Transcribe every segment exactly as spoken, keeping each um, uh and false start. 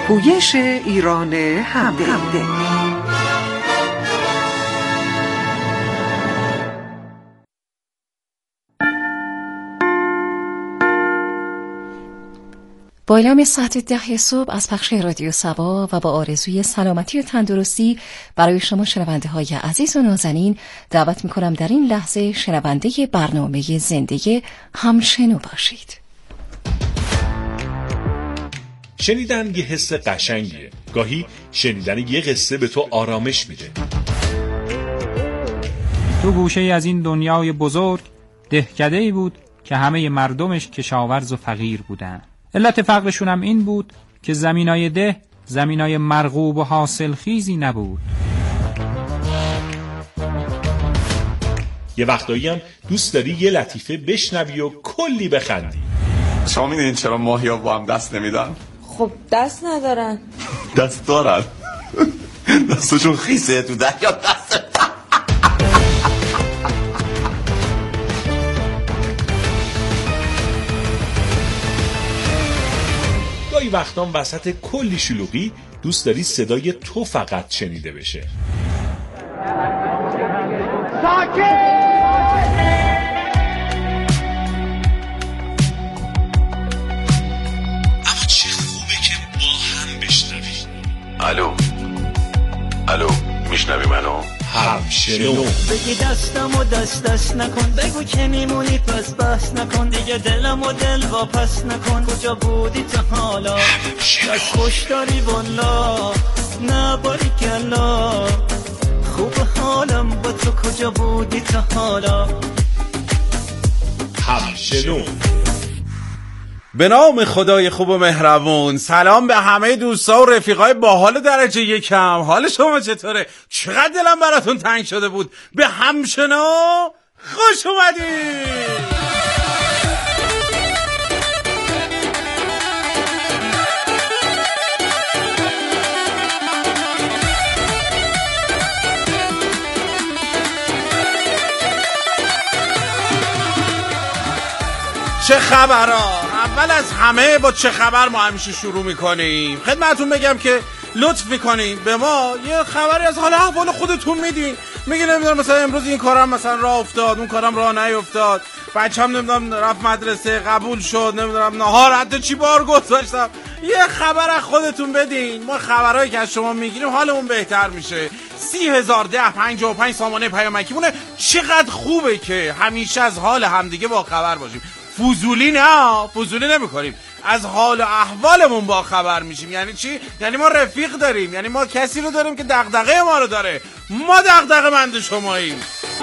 پویش ایران همده. با اعلام ساعت ده صبح از پخش رادیو سبا و با آرزوی سلامتی و تندرستی برای شما شنونده های عزیز و نازنین دعوت می کنم در این لحظه شنونده برنامه زنده همشنو باشید. شنیدن یه حس قشنگیه. گاهی شنیدن یه قصه به تو آرامش میده. تو گوشه از این دنیای بزرگ دهکده‌ای بود که همه مردمش کشاورز و فقیر بودن. علت فقرشون هم این بود که زمینای ده زمینای مرغوب و حاصل خیزی نبود. یه وقتایی هم دوست داری یه لطیفه بشنوی و کلی بخندی. شما میدونین چرا ماهیا با هم دست نمیدن؟ خب دست ندارن. دست دارن. دستشون خیسه تو دریا دست. گاهی وقتام وسط کلی شلوغی دوست داری صدای تو فقط شنیده بشه. ساکت! اما چه خوبه که با هم بشنوی. الو الو میشنوی منو؟ همشنو. بگی دستم و دست دست نکن، بگو که میمونی پس بس نکن، دیگه دلم و دل واپس نکن. کجا بودی تا حالا؟ دست خوش داری والا، نه باریکلا، خوب حالم با تو. کجا بودی تا حالا؟ همشنو. به نام خدای خوب و مهربون. سلام به همه دوستا و رفیقای باحال درجه یکم. حال شما چطوره؟ چقدر دلم براتون تنگ شده بود. به همشنو خوش اومدید. چه خبرها؟ اول از همه با چه خبر ما همیشه شروع میکنیم. خدمتون بگم که لطف میکنیم به ما یه خبری از حال احوال خودتون میدین. میگه نمیدونم مثلا امروز این کارم مثلا راه افتاد، اون کارم راه نیفتاد، بچه‌م نمیدونم رفت مدرسه قبول شد، نمیدونم نهار حتی چی بار گذاشتم. یه خبر از خودتون بدین. ما خبرهایی که از شما میگیریم حالمون بهتر میشه. سی هزار ده پنجاه و پنج سامانه پیامکی مونه. چقدر خوبه که همیشه از حال همدیگه با خبر باشیم. فضولی نه، فضولی نمی کنیم، از حال و احوالمون با خبر میشیم. یعنی چی؟ یعنی ما رفیق داریم، یعنی ما کسی رو داریم که دغدغه ما رو داره. ما دغدغه مند شماییم.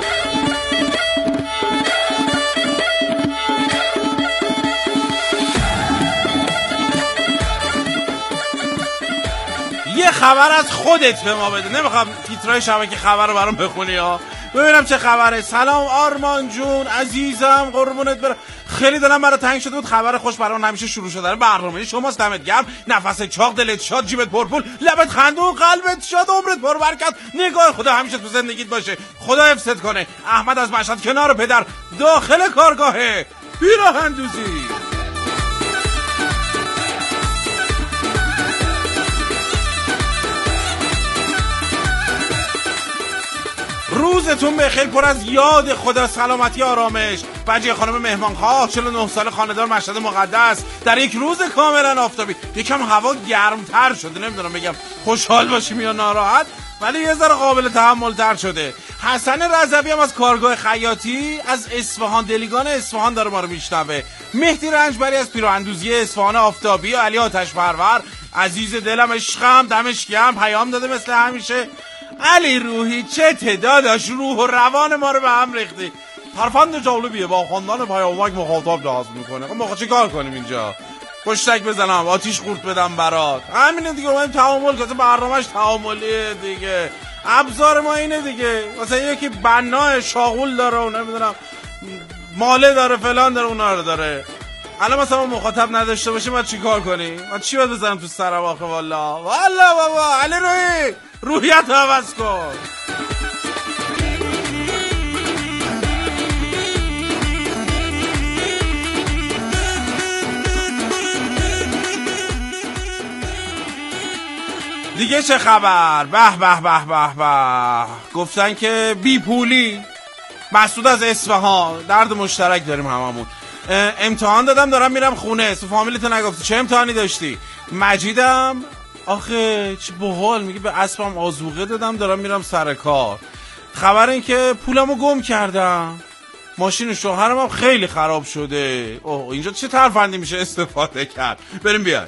یه خبر از خودت به ما بده. نمیخوام تیترای شبکه خبر رو برام بخونی ها. ببینم چه خبره. سلام آرمان جون عزیزم، قربونت برم. خیلی دلم برات تنگ شده بود. خبر خوش برام همیشه شروع شده برنامه شماست. دمت گرم. نفس چاق، دلت شاد، جیبت پرپول، لبت خندون، قلبت شاد، عمرت پربرکت، نگاه خدا همیشه تو زندگیت باشه. خدا حفظت کنه. احمد از مشهد کنار پدر داخل کارگاهه. پیراهندوزی. روزتون بخیر، پر از یاد خدا، سلامتی، آرامش. بچه خانم مهمانخواه، چهل و نه ساله، خانه‌دار، مشهد مقدس، در یک روز کاملا آفتابی. یکم هوا گرمتر شده، نمیدونم بگم خوشحال باشیم یا ناراحت، ولی یه ذره قابل تحمل‌تر شده. حسن رضوی هم از کارگاه خیاطی از اصفهان، دلیگان اصفهان داره ما رو میشنوه. مهدی رنجبری از پیراهندوزی اصفهان آفتابی. علی آتش پرور عزیز دلم، عشقم، دمش گرم، پیام داده مثل همیشه. علی روحی چه تعدادش، روح و روان ما رو به هم ریختی. پرفند جالبیه، با خواندن پیامک مخاطب جذب میکنه. خب ما چی کار کنیم اینجا؟ پشتک بزنم، آتیش خورد بدم برات. همینه دیگه. ما تعامل که برنامه‌اش تعاملیه دیگه. ابزار ما اینه دیگه. مثلا یکی بنا شاغول داره و نمیدونم ماله داره فلان داره اونا رو داره. الان مثلا ما مخاطب نداشته باشیم ما چی کار کنیم؟ ما چی باید بزنم تو سرم آخه؟ والا والا بابا علی روحی روحیت رو عوض کن. دیگه چه خبر؟ به به به به به. گفتن که بی پولی مسعود از اصفهان، درد مشترک داریم هممون. امتحان دادم دارم میرم خونه. تو فامیلت نگفتی چه امتحانی داشتی؟ مجیدم آخه چه باحال میگه به اسبم آذوقه دادم دارم میرم سر کار. خبر این که پولمو گم کردم، ماشین شوهرم هم خیلی خراب شده. اوه اینجا چه ترفندی میشه استفاده کرد. بریم بیای.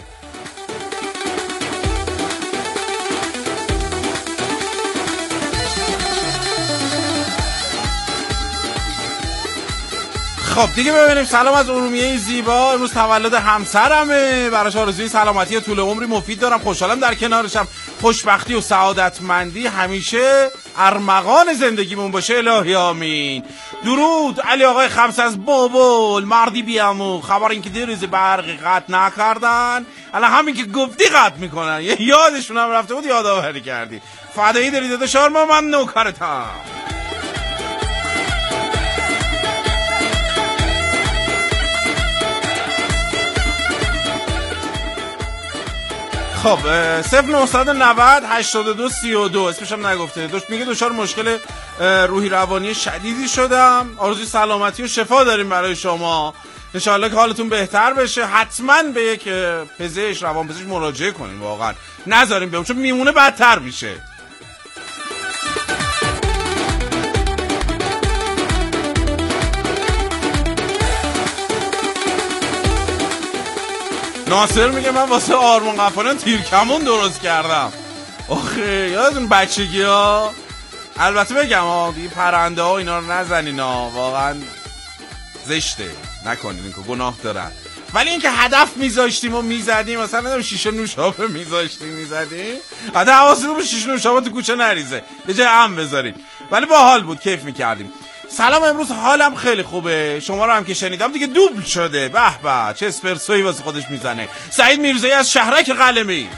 خب دیگه ببینیم. سلام از ارومیه زیبا. امروز تولد همسرمه، براش آرزوی سلامتی طول عمری مفید دارم. خوشحالم در کنارشم. خوشبختی و سعادتمندی همیشه ارمغان زندگیمون باشه. الهی آمین. درود علی آقای خمس از بابل، مردی بیامو. خبر این که دیروز برقی قطع نکردن، الان همین که گفتی قطع میکنن. یه یادشون هم رفته بود یادآوری کردی. فدایی داری داده شارما، من نوکرتم. خب صفر نهصد و نود هشتاد و دو سی و دو اسمش هم نگفته. دوش میگه دچار مشکل روحی روانی شدیدی شدم. آرزوی سلامتی و شفا داریم برای شما. انشالله که حالتون بهتر بشه. حتما به یک پزشک، روان پزشک مراجعه کنیم. واقعا نذاریم بیام چون میمونه بدتر میشه. ناصر میگه من واسه آرمان قفاران تیرکمون درست کردم. آخه یادتون بچگی ها. البته بگم ها دیگه پرنده ها اینا رو نزنین ها، واقعا زشته، نکنین این که گناه دارن. ولی اینکه هدف میذاشتیم و میزدیم، مثلا شیشه نوشابه میذاشتیم میزدیم، حتی حواستون به شیشه نوشابه تو کوچه نریزه، به جای ام بذاریم. ولی باحال بود، کیف میکردیم. سلام، امروز حالم خیلی خوبه. شما رو هم که شنیدم دیگه دوبل شده. به به چه اسپرسویی واسه خودش میزنه. سعید میرزایی از شهرک قلمی.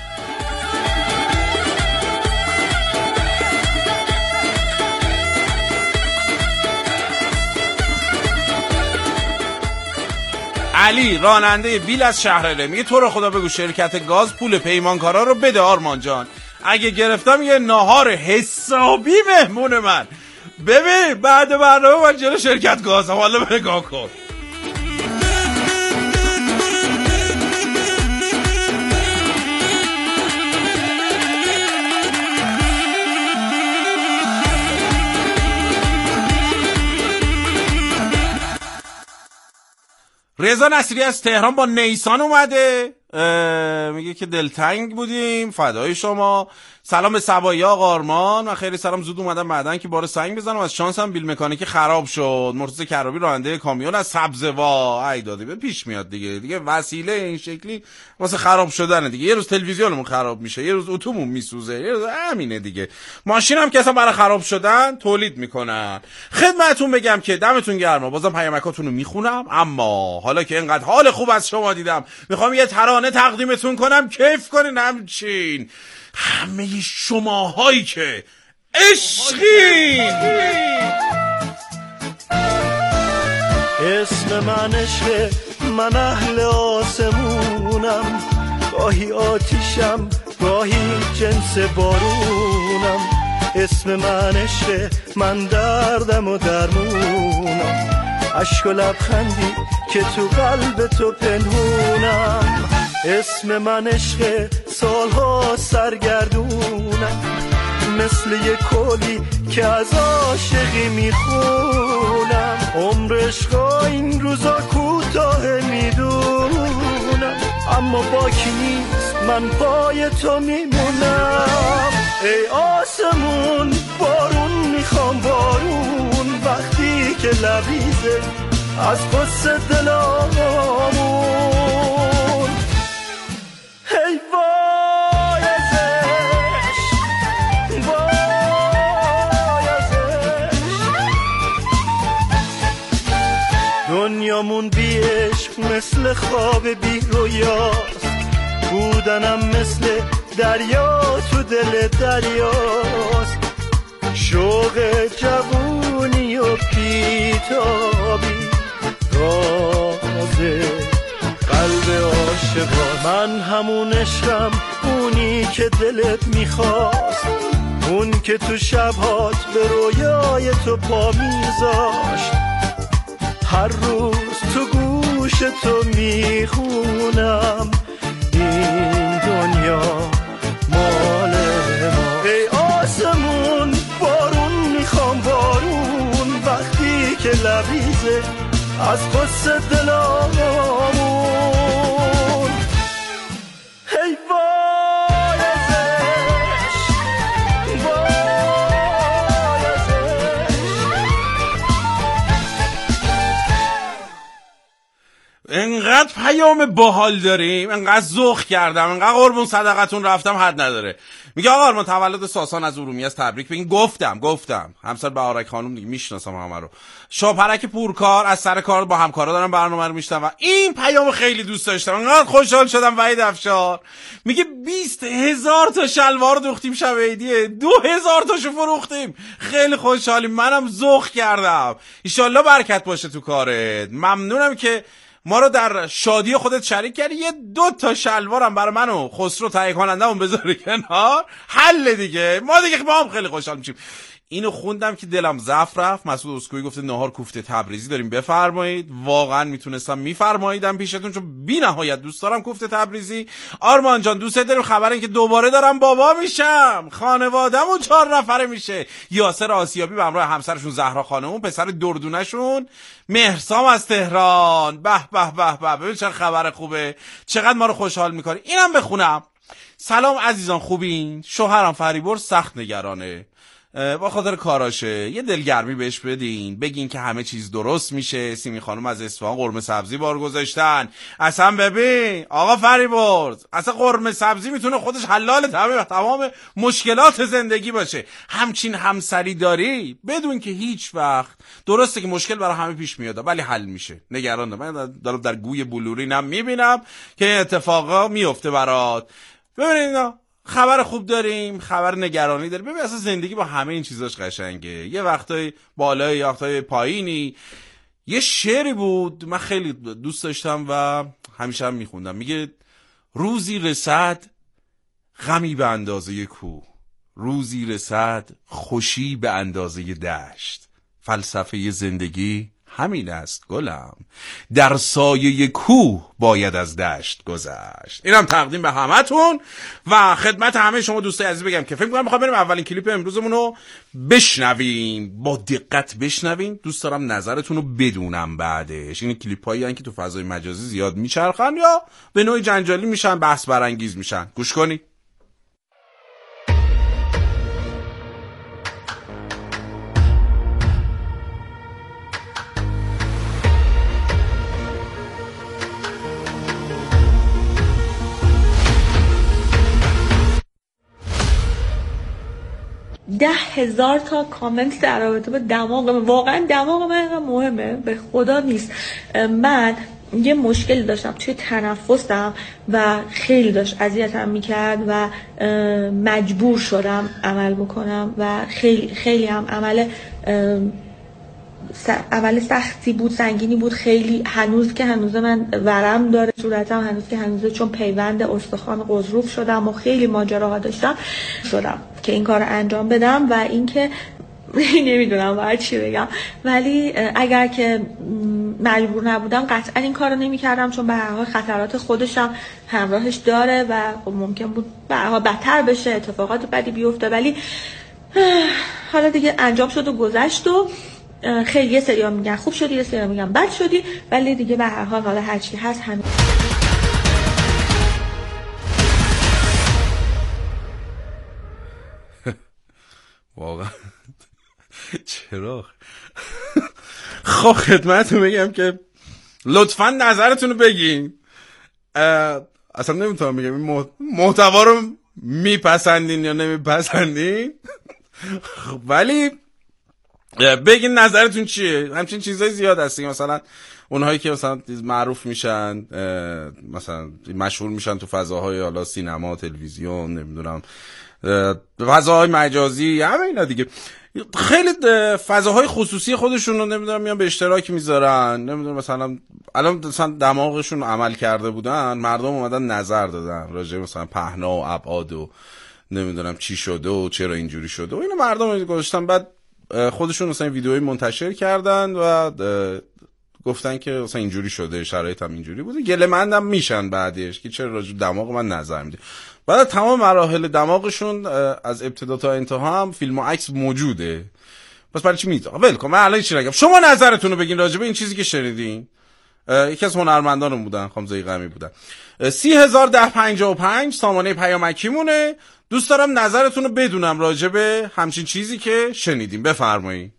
علی راننده بیل از شهرره میگه تو رو خدا بگو شرکت گاز پول پیمانکارا رو بده آرمان جان. اگه گرفتم یه ناهار حسابی مهمون من. ببین بعد برنامه من جلو شرکت گازم، حالا بگاه کن. رضا نصیری از تهران با نیسان اومده. میگه که دلتنگ بودیم، فدای شما. سلام به سبایی آقا آرمان، من خیلی سلام. زود اومدم بعدن که بار سنگ بزنم، از شانسم بیل مکانیکی خراب شد. مرتضی کرابی راننده کامیون از سبزوا. ای دادی به پیش میاد دیگه دیگه وسیله این شکلی واسه خراب شدن دیگه. یه روز تلویزیونمون خراب میشه، یه روز اتومون میسوزه، یه روز همینه دیگه. ماشین هم که اصلا برای خراب شدن تولید میکنن. خدمتتون بگم که دمتون گرما. بازم پیامکاتون رو میخونم، اما حالا که اینقدر حال خوب از شما دیدم میخوام یه ترانه تقدیمتون کنم، کیف کنین. همچین همه شماهایی که عشقین. اسم من عشق، من اهل آسمونم، گاهی آتیشم گاهی جنس بارونم. اسم من عشق، من دردم و درمونم، عشق و لبخندی که تو قلب تو پنهونم. اسم من عشق، سالها سرگردونم، مثل یه کلی که از عاشقی میخونم. عمر عشقا این روزا کوتاه میدونم، اما باکی نیست من پای تو میمونم. ای آسمون بارون میخوام بارون، وقتی که لبریزه از قصه دلامون. ای وای از عشق، وای از عشق، دنیامون بی عشق مثل خواب بی رویاست. بودنم مثل دریا تو دل دریاست. شوق جوونی و بیتابی راز قلب عاشقا. من همون عشقم، اون اونی که دلت میخواست، اون که تو شبهات به رویای تو پا میذاشت. هر روز تو گوش تو میخونم این دنیا مال ما. ای آسمون بارون میخوام بارون، وقتی که لبریزه از قصه دلامون. ای وای ازش، وای ازش. انقدر پیام باحال داریم، انقدر ذوق کردم، انقدر قربون صدقتون رفتم حد نداره. میگه آقا آرمان تولد ساسان از ارومیه است، تبریک بگین. گفتم گفتم همسر بهارک خانم دیگه میشناسم همه رو. شاپرک پورکار از سر کار با همکارا دارم برنامه رو میشنم و این پیامو خیلی دوست داشتم، انقدر خوشحال شدم. وحید افشار میگه بیست هزار تا شلوار دوختیم شب عیدیه، دو هزار تاشو فروختیم، خیلی خوشحالیم. منم ذوق کردم. ایشالله برکت باشه تو کارت. ممنونم که ما رو در شادی خودت شریک کردی. یه دو تا شلوارم برای من و خسرو تهیه کنندمون بذاری کنار، حل دیگه. ما دیگه با هم خیلی خوشحال میشیم. اینو خوندم که دلم ضعف رفت. مسعود اسکوئی گفته نهار کوفته تبریزی داریم بفرمایید. واقعا میتونستم میفرماییدم پیشتون، چون بی نهایت دوست دارم کوفته تبریزی. آرمان جان دوست داریم. خبر این که دوباره دارم بابا میشم، خانواده‌مون چهار نفره میشه. یاسر آسیابی به همراه همسرشون زهرا خانمون، پسر دردونه‌شون مهرسام از تهران. به به به به، ببین چه خبر خوبه، چقدر ما رو خوشحال میکنی. اینم بخونم. سلام عزیزان، خوبین؟ شوهرم فریبرز سخت نگرانه با خاطر کاراشه. یه دلگرمی بهش بدین، بگین که همه چیز درست میشه. سیمی خانم از اصفهان قرمه سبزی بار گذاشتن. اصلا ببین آقا فریبرز، اصلا قرمه سبزی میتونه خودش حلال تمام تمام مشکلات زندگی باشه. همچین همسری داری بدون که هیچ وقت، درسته که مشکل برای همه پیش میاد ولی حل میشه. نگران نباش. من دارم در گوی بلورینم میبینم که اتفاقا میفته برات. ببینید خبر خوب داریم، خبر نگرانی داریم. ببین اصلا زندگی با همه این چیزاش قشنگه. یه وقتای بالایی، یه وقتای پایینی. یه شعری بود من خیلی دوست داشتم و همیشه هم میخوندم. میگه روزی رسد غمی به اندازه کوه، روزی رسد خوشی به اندازه دشت. فلسفه زندگی همین است گلم، در سایه کوه باید از دشت گذشت. اینم تقدیم به همتون و خدمت همه شما دوستای عزیز بگم که فکر می‌کنم می‌خوام بریم اولین کلیپ امروزمون رو بشنویم. با دقت بشنوین. دوست دارم نظرتون رو بدونم بعدش. این کلیپ‌هایی هستن که تو فضای مجازی زیاد میچرخن یا به نوعی جنجالی میشن، بحث برانگیز میشن. گوش کنید. ده هزار تا کامنت در رابطه با دماغ من. واقعا دماغ من اینقدر مهمه؟ به خدا نیست. من یه مشکل داشتم توی تنفسم و خیلی داشت اذیتم میکرد و مجبور شدم عمل بکنم و خیلی خیلی هم عمل عمل سختی بود، سنگینی بود خیلی. هنوز که هنوز من ورم داره صورتم، هنوز که هنوز، چون پیوند استخوان غضروف شدم و خیلی ماجراها داشتم شدم که این کار انجام بدم. و اینکه نمیدونم باید چی بگم، ولی اگر که مجبور نبودم قطعا این کارو نمی‌کردم، چون به هر حال خطرات خودشم همراهش داره و ممکن بود به هر حال بدتر بشه، اتفاقات بدی بیفته. ولی حالا دیگه انجام شد و گذشت و خیلی یه سری‌ها میگن خوب شدی، یه سری‌ها میگن بد شدی، ولی دیگه به هر حال حالا هر چی هست همین. واقعا چرا؟ خب خدمتتون بگم که لطفا نظرتون رو بگین. اصلا نمیتونم بگم این محتوا رو میپسندین یا نمیپسندین، ولی بگین نظرتون چیه. همچین چیزای زیاد هست که مثلا اونهایی که مثلا معروف میشن، مثلا مشهور میشن تو فضاهای حالا سینما، تلویزیون، نمیدونم فضاهای مجازی، همه اینا دیگه. خیلی فضاهای خصوصی خودشون رو نمیدونم میان به اشتراک میذارن، نمیدونم مثلا الان مثلا دماغشون عمل کرده بودن، مردم اومدن نظر دادن راجع مثلا پهنا و ابعاد و نمیدونم چی شده و چرا اینجوری شده و اینو مردم گذاشتن، بعد خودشون مثلا ویدیویی منتشر کردن و گفتن که مثلا اینجوری شده، شرایط هم اینجوری بوده، گله مندم میشن بعدش که چرا راجع دماغ من نظر میده. بعد تمام مراحل دماغشون از ابتدا تا انتها هم فیلم و عکس موجوده. پس برای چی میذارم؟ ول کن، من الان چی نگم. شما نظرتون رو بگین راجع به این چیزی که شنیدین. یکی از هنرمندانم بودن، خانم زیغمی بودن. سی هزار ده پنجاه و پنج سامانه پیامکی مونه. دوست دارم نظرتون رو بدونم راجع به همچین چیزی که شنیدیم. بفرمایید.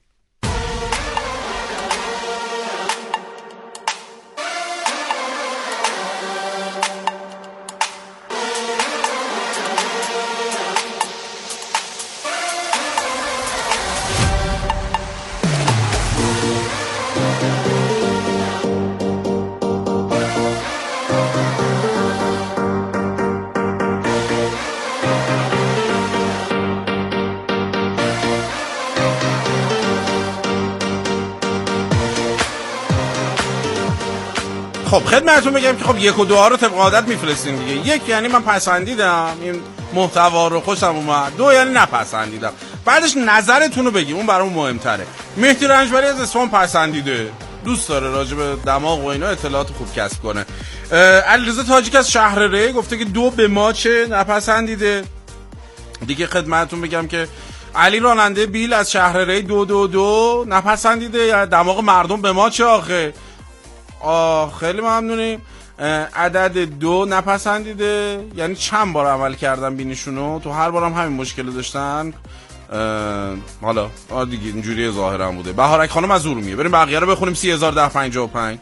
خب خدمتتون بگم که خب یک و دو ها رو طبق عادت میفرستین دیگه. یک یعنی من پسندیدم این محتوا رو، خوشم اومد. دو یعنی نپسندیدم. بعدش نظرتون رو بگیم، اون برام مهمتره. مهدی رنجبری از اصفهان پسندیده، دوست داره راجع به دماغ و اینا اطلاعات خوب کسب کنه. علیرضا تاجیک از شهر ری گفته که دو به ما چه، نپسندیده دیگه. خدمتتون بگم که علی راننده بیل از شهر ری دو دو دو نپسندیده. دماغ مردم به ما چه آخه. آه خیلی ممنونیم. عدد دو نپسندیده، یعنی چند بار عمل کردن بینیشونو، تو هر بارم همین مشکل داشتن. حالا آه دیگه اینجوری ظاهرا بوده. بهارک خانم از ارومیه. بریم بقیه رو بخونیم. سی هزار ده پنجاه و پنج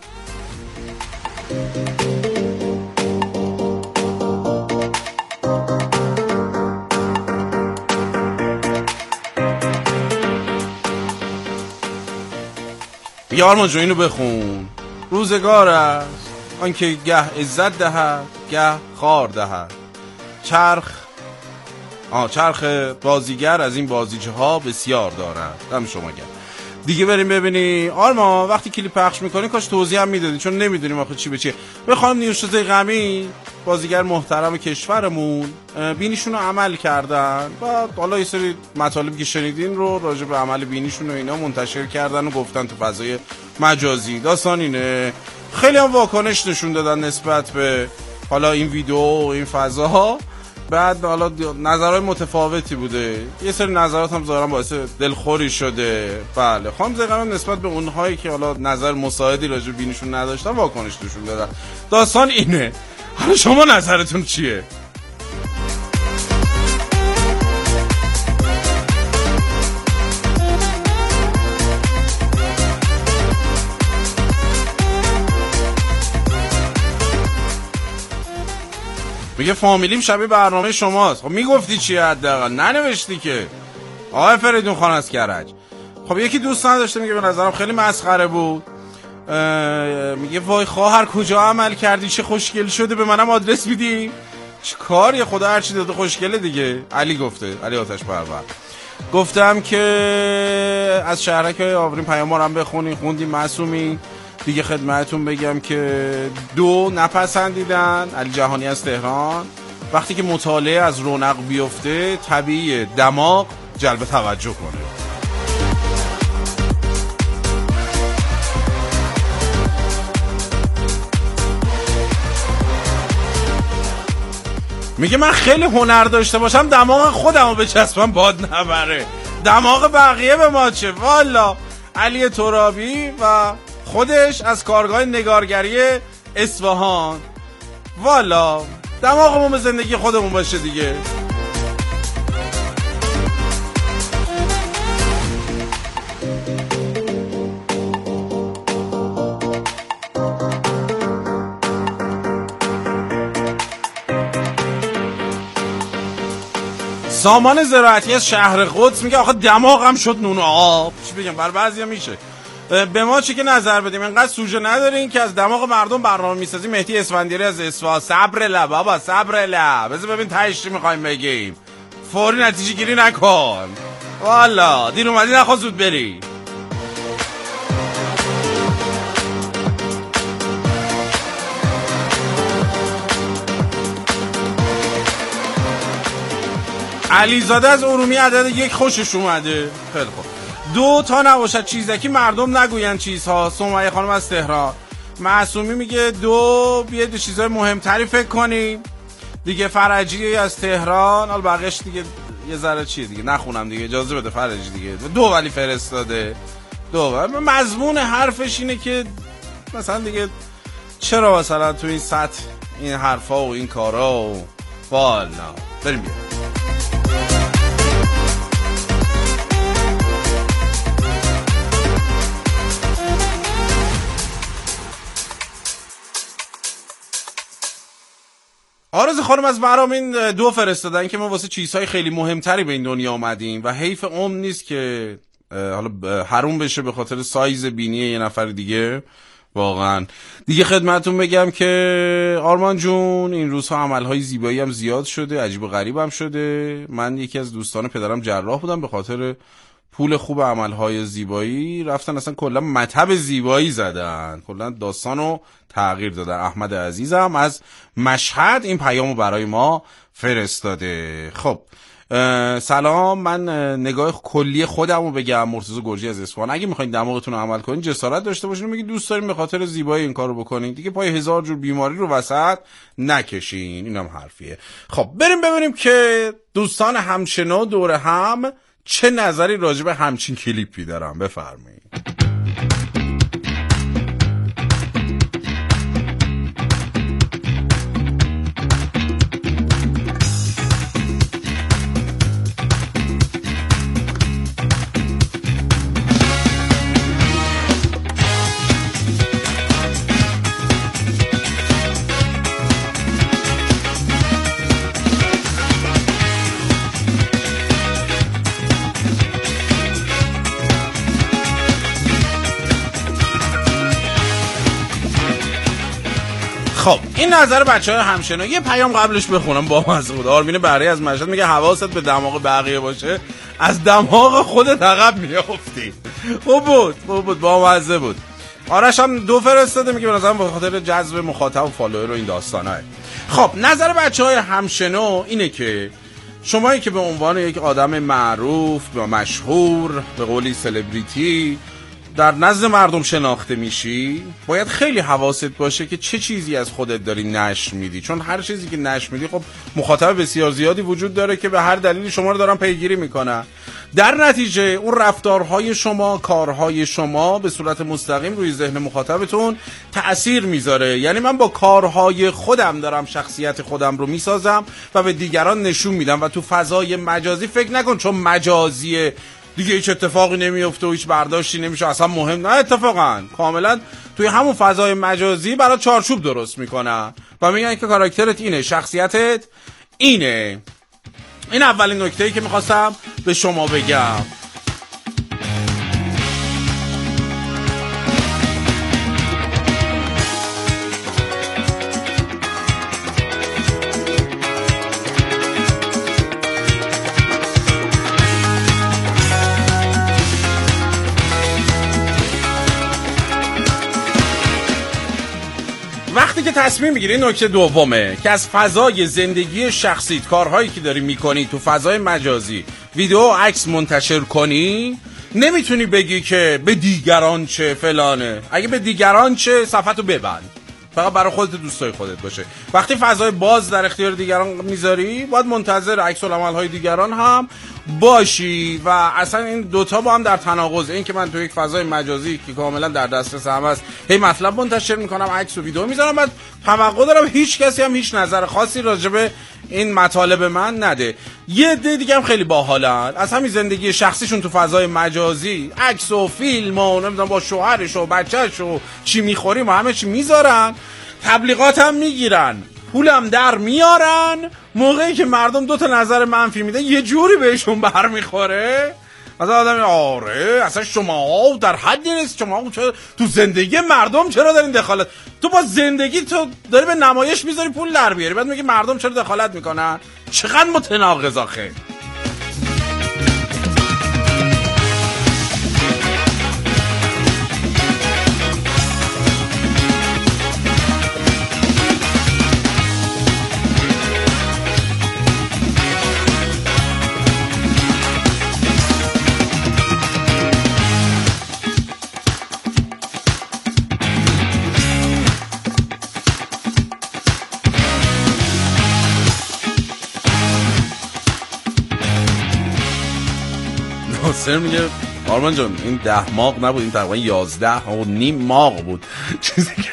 بیا آرمان جو اینو بخون. روزگار است آنکه گه عزت دهد گه خار دهد، چرخ آه چرخ بازیگر از این بازیچه ها بسیار دارد. دم شما گرم. دیگه بریم ببینی آرما وقتی کلیپ پخش میکنی کاش توضیح هم میدادی، چون نمیدونیم آخه چی به چیه. بخوام نیوشا زیغمی بازیگر محترم کشورمون بینیشون رو عمل کردن و حالا یه سری مطالبی که شنیدین رو راجع به عمل بینیشون و اینا منتشر کردن و گفتن تو فضای مجازی. داستان اینه خیلی هم واکنش نشون دادن نسبت به حالا این ویدیو و این فضاها. بعد حالا نظرهای متفاوتی بوده، یه سری نظرات هم ظاهرا باعث دلخوری شده. بله خانم زیغمی نسبت به اونهایی که حالا نظر مساعدی راجع به بینیشون نداشتن واکنش نشون دادن. داستان اینه. حالا شما نظرتون چیه؟ میگه فامیلیم شبیه برنامه شماست. خب میگفتی چیه حداقل، ننوشتی که. آقای فریدون خان از کرج. خب یکی دوست نداشته میگه به نظرم خیلی مسخره بود. میگه وای خواهر کجا عمل کردی، چه خوشگل شده، به منم آدرس میدی؟ چه کاریه، خدا هرچی داده خوشگله دیگه. علی گفته، علی آتش پرور. گفتم که از شهرک های آورین پیام‌ها هم بخونین، خوندیم معصومی دیگه. خدمتتون بگم که دو نپسندیدن. علی جهانی از تهران. وقتی که مطالعه از رونق بیفته طبیعیه دماغ جلب توجه کنه. میگه من خیلی هنر داشته باشم دماغ خودمو بچسبم باد نبره، دماغ بقیه به ما چه. والا علی ترابی و خودش از کارگاه نگارگری اصفهان. والا دماغمون به زندگی خودمون باشه دیگه. سامان زراعتی از شهر قدس میگه آخه دماغم شد نون و آب. چی بگم، بر بعضیا میشه. به ما چی که نظر بدیم، اینقدر سوژه ندارین که از دماغ مردم برنامه میسازیم. مهدی اسفندیاری از اصفهان. صبر له بابا، صبر له. بذار ببین تهش چی میخوایم بگیم. فوری نتیجه گیری نکن. والا دیر اومدی نخواست زود بری. علیزاده از ارومی عدد یک خوشش اومده. خیلی خوب. دو تا نباشد چیزکی مردم نگوین چیزها. سمیه خانم از تهران. معصومی میگه دو بیاید به چیزهای مهمتری فکر کنیم دیگه. فرجی از تهران. حالا بقیش دیگه یه ذره چیه دیگه نخونم دیگه، اجازه بده فرجی دیگه. دو ولی فرستاده. دو ولی مضمون حرفش اینه که مثلا دیگه چرا مثلا تو این سطح این حرفا و این کارا و والا بریم بیاریم. آرزو خانم از برام این دو فرستادن که ما واسه چیزهای خیلی مهمتری به این دنیا آمدیم و حیف عمر نیست که حالا حروم بشه به خاطر سایز بینی یه نفر دیگه. واقعا دیگه خدمتون بگم که آرمان جون این روزها عملهای زیبایی هم زیاد شده، عجیب و غریب هم شده. من یکی از دوستان پدرم جراح بودم، به خاطر پول خوب عملهای زیبایی رفتن اصلا کلا مطب زیبایی زدن، کلا داستانو تغییر دادن. احمد عزیزم از مشهد این پیامو برای ما فرستاده. خب سلام، من نگاه کلی خودمو بگم. مرتضی گرجی از اصفهان. اگه میخواین دماغتون رو عمل کنین، جسارت داشته باشین، میگید دوست داریم به خاطر زیبایی این کارو بکنین دیگه، پای هزار جور بیماری رو وسط نکشین. اینم حرفیه. خب بریم ببینیم که دوستان همشنو دور هم چه نظری راجع به همچین کلیپی دارم. بفرمایید. خب این نظر بچه‌های همشنو. یه پیام قبلش بخونم با مزه بود. آرمین بهری از مشهد میگه حواست به دماغ بقیه باشه، از دماغ خودت عقب میافتی. خوب بود، خوب بود، با مزه بود. آرش هم دو فرستاده، میگه به نظرم به خاطر جذب مخاطب و فالوور و این داستانه. خب نظر بچه‌های همشنو اینه که شمایی که به عنوان یک آدم معروف و مشهور، به قولی سلبریتی، در نزد مردم شناخته میشی، باید خیلی حواست باشه که چه چیزی از خودت داری نشر میدی، چون هر چیزی که نشر میدی خب مخاطب بسیار زیادی وجود داره که به هر دلیلی شما رو دارن پیگیری میکنن. در نتیجه اون رفتارهای شما، کارهای شما به صورت مستقیم روی ذهن مخاطبتون تأثیر میذاره. یعنی من با کارهای خودم دارم شخصیت خودم رو میسازم و به دیگران نشون میدم و تو فضای مجازی فکر نکن چون مجازیه دیگه هیچ اتفاقی نمیفته و هیچ برداشتی نمیشه، اصلا مهم نه. اتفاقا کاملا توی همون فضای مجازی برای چارچوب درست میکنن و میگن که کاراکترت اینه، شخصیتت اینه. این اولین نکته‌ای که میخواستم به شما بگم. وقتی که تصمیم میگیری، این نکته دومه، که از فضای زندگی شخصیت، کارهایی که داری میکنی تو فضای مجازی ویدیو و عکس منتشر کنی، نمیتونی بگی که به دیگران چه فلانه. اگه به دیگران چه، صفحتو ببند، فقط برای خودت و دوستای خودت باشه. وقتی فضای باز در اختیار دیگران میذاری، باید منتظر عکس العمل‌های دیگران هم باشی و اصلا این دوتا با هم در تناقض. این که من تو یک فضای مجازی که کاملا در دسترس هم هست هی مطلب منتشر میکنم، عکس و ویدیو میذارم، بعد توقع دارم هیچ کسی هم هیچ نظر خاصی راجع به این مطالب من نده. یه عده دیگه هم خیلی باحالن، از همین زندگی شخصیشون تو فضای مجازی عکس و فیلم و نمیدونم با شوهرش و بچه‌ش و چی میخوریم و همه چی میذارن، تبلیغات هم میگیرن، پولم در میارن. موقعی که مردم دو تا نظر منفی میده یه جوری بهشون برمیخوره. مثلا آدم آره اصلا شما در حدی نیست، شما تو زندگی مردم چرا دارین دخالت؟ تو با زندگی تو داری به نمایش میذاری پول در بیاری، بعد میگی مردم چرا دخالت میکنن؟ چقدر متناقض آخه. ناصر میگه آرمان جان این ده ماغ نبود، این تقریبا یازده و نیم ماغ بود. چیزی که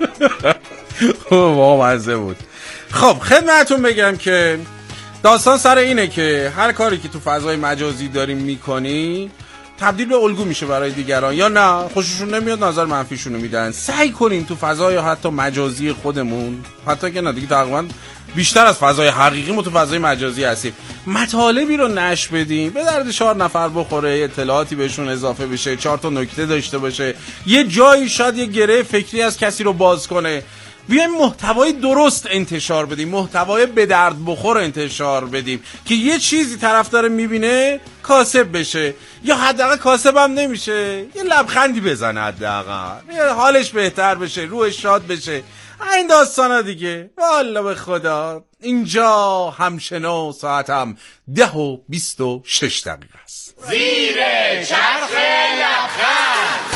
واقعا مزه بود. خب خدمتتون بگم که داستان سر اینه که هر کاری که تو فضای مجازی داریم میکنی تبدیل به الگو میشه برای دیگران، یا نه خوششون نمیاد نظر منفیشون رو میدن. سعی کنیم تو فضای حتی مجازی خودمون، حتی که نه دیگه تقریبا بیشتر از فضای حقیقی ما تو فضای مجازی هستیم، مطالبی رو نشر بدیم به درد چهار نفر بخوره، اطلاعاتی بهشون اضافه بشه، چهار تا نکته داشته باشه، یه جایی شاید یه گره فکری از کسی رو باز کنه. بیایم محتوای درست انتشار بدیم، محتوای به درد بخور انتشار بدیم که یه چیزی طرف داره میبینه کاسب بشه، یا حداقل کاسب هم نمیشه یه لبخندی بزنه، حداقل یه حالش بهتر بشه، روحش شاد بشه. این داستانا دیگه. والله به خدا اینجا همشنو ساعتم ده و بیست و شش دقیقه است. زیر چرخ لبخند،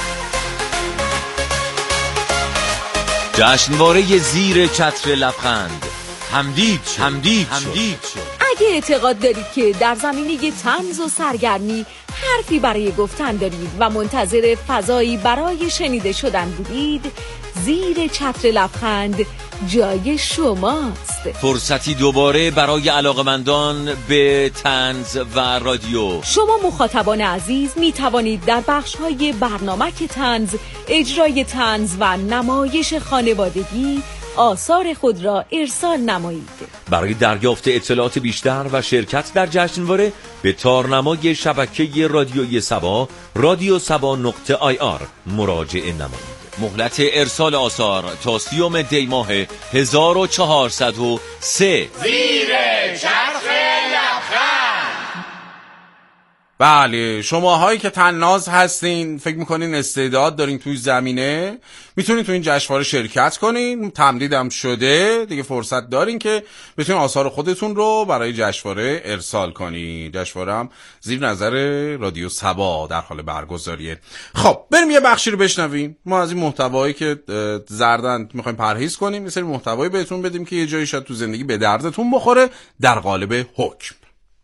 جشنواره زیر چتر لبخند همدید شد. همدید همدید شد. اگه اعتقاد دارید که در زمینه طنز و سرگرمی حرفی برای گفتن دارید و منتظر فضایی برای شنیده شدن بودید، زیر چتر لبخند جای شماست. فرصتی دوباره برای علاقمندان به طنز و رادیو. شما مخاطبان عزیز می توانید در بخش‌های برنامه طنز، اجرای طنز و نمایش خانوادگی آثار خود را ارسال نمایید. برای دریافت اطلاعات بیشتر و شرکت در جشنواره به تارنمای شبکه رادیوی سبا رادیو سبا نقطه آی آر مراجعه نمایید. مهلت ارسال آثار تا سیوم دی ماه هزار و چهارصد و سه. زیر چرخ لبخند. بله شماهایی که طناز هستین، فکر میکنین استعداد دارین توی زمینه، میتونین تو این جشنواره شرکت کنین. تمدیدم شده دیگه، فرصت دارین که بتونین آثار خودتون رو برای جشنواره ارسال کنین. جشنواره هم زیر نظر رادیو سبا در حال برگزاریه. خب بریم یه بخشی رو بشنویم. ما از این محتوایی که زردن میخوایم پرهیز کنیم، مثل محتوایی بهتون بدیم که یه جایی شاید تو زندگی به دردتون بخوره در قالب حکم.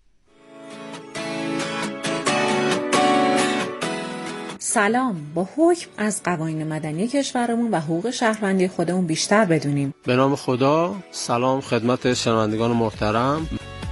سلام، با حکم از قوانین مدنی کشورمون و حقوق شهروندی خودمون بیشتر بدونیم. به نام خدا. سلام خدمت شنوندگان محترم.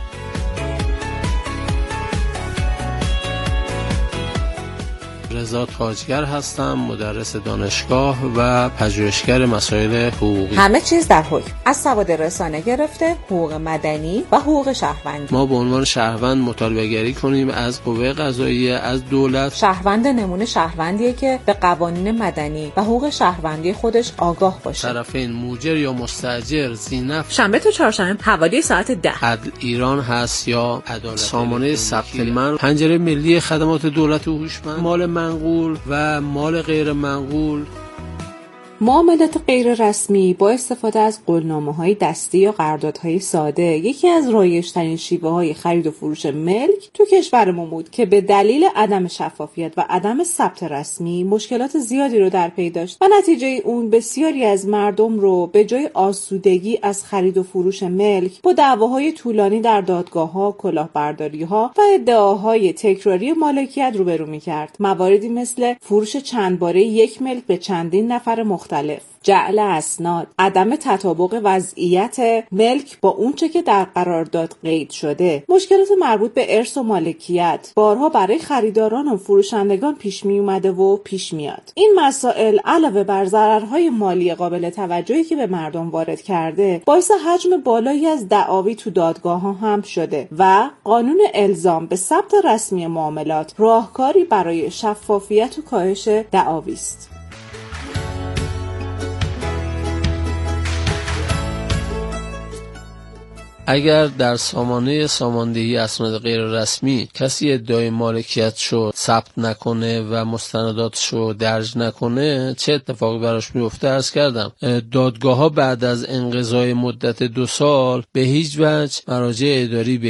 رضا تاجگر هستم، مدرس دانشگاه و پژوهشگر مسائل حقوقی. همه چیز در حکم، از سواد رسانه گرفته حقوق مدنی و حقوق شهروندی. ما به عنوان شهروند مطالبه گری کنیم از قوه قضاییه، از دولت. شهروند نمونه شهروندیه که به قوانین مدنی و حقوق شهروندی خودش آگاه باشه. طرفین موجر یا مستاجر زینف. شنبه تا چهارشنبه حوالی ساعت ده. عدل ایران هست یا عدالت. سامانه ثبت من، پنجره ملی خدمات دولت هوشمند، مال منقول و مال غیر منقول. معاملات غیر رسمی با استفاده از قولنامه‌های دستی یا قراردادهای ساده یکی از رایج‌ترین شیوه‌های خرید و فروش ملک تو کشورمون بود که به دلیل عدم شفافیت و عدم ثبت رسمی مشکلات زیادی رو در پی داشت و نتیجه اون بسیاری از مردم رو به جای آسودگی از خرید و فروش ملک با دعواهای طولانی در دادگاه‌ها، کلاهبرداری‌ها و ادعاهای تکراری مالکیت روبرو می‌کرد. مواردی مثل فروش چند باره یک ملک به چندین نفر مختلف، جعل اسناد، عدم تطابق وضعیت ملک با اونچه که در قرارداد قید شده، مشکلات مربوط به ارث و مالکیت بارها برای خریداران و فروشندگان پیش می اومده و پیش میاد. این مسائل علاوه بر ضررهای مالی قابل توجهی که به مردم وارد کرده، باعث حجم بالایی از دعاوی تو دادگاه ها هم شده و قانون الزام به ثبت رسمی معاملات راهکاری برای شفافیت و کاهش دعاوی است. اگر در سامانه ساماندهی اسناد غیر رسمی کسی ادعای مالکیت شو ثبت نکنه و مستندات شو درج نکنه، چه اتفاقی براش میفته عرض کردم. دادگاه ها بعد از انقضای مدت دو سال به هیچ وجه مراجع اداری به